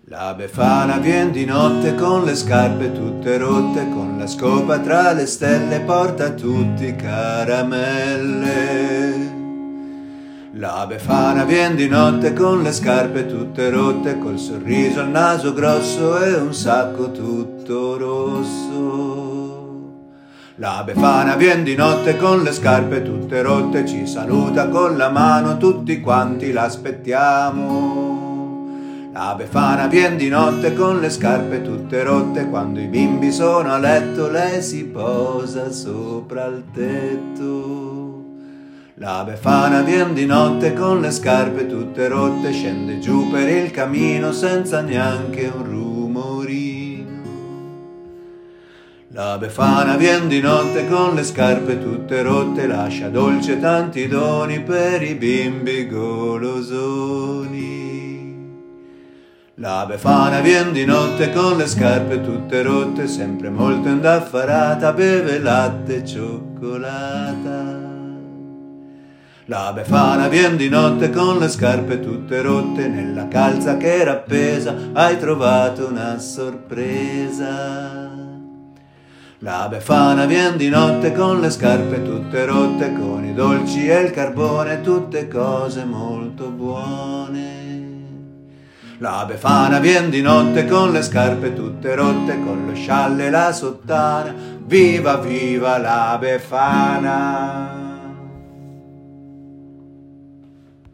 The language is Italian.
La Befana vien di notte con le scarpe tutte rotte, con la scopa tra le stelle porta tutti caramelle. La Befana vien di notte con le scarpe tutte rotte, col sorriso al naso grosso e un sacco tutto rosso. La Befana vien di notte con le scarpe tutte rotte, ci saluta con la mano, tutti quanti l'aspettiamo. La Befana vien di notte con le scarpe tutte rotte, quando i bimbi sono a letto lei si posa sopra il tetto. La Befana vien di notte con le scarpe tutte rotte, scende giù per il camino senza neanche un rumorino. La Befana vien di notte con le scarpe tutte rotte, lascia dolce tanti doni per i bimbi golosoni. La Befana vien di notte con le scarpe tutte rotte, sempre molto indaffarata, beve latte e cioccolata. La Befana vien di notte con le scarpe tutte rotte, nella calza che era appesa hai trovato una sorpresa. La Befana vien di notte con le scarpe tutte rotte, con i dolci e il carbone, tutte cose molto buone. La Befana vien di notte con le scarpe tutte rotte, con lo scialle e la sottana, viva viva la Befana!